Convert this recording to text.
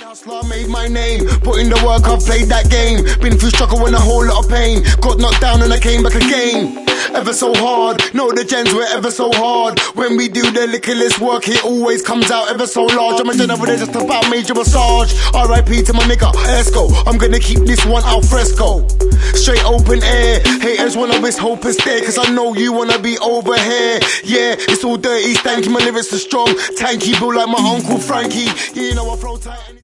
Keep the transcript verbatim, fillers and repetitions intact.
Hustler made my name, put in the work, I've played that game. Been through struggle and a whole lot of pain. Got knocked down and I came back again. Ever so hard, know the gens were ever so hard. When we do the liquorless work, it always comes out ever so large. I'm a general, they're just about major massage. R I P to my nigga, Esco. I'm gonna keep this one al fresco. Straight open air. Haters wanna wish hope and stare, cause I know you wanna be over here. Yeah, it's all dirty, stanky, my lyrics are strong. Tanky, bull like my Uncle Frankie. Yeah, you know I flow tight.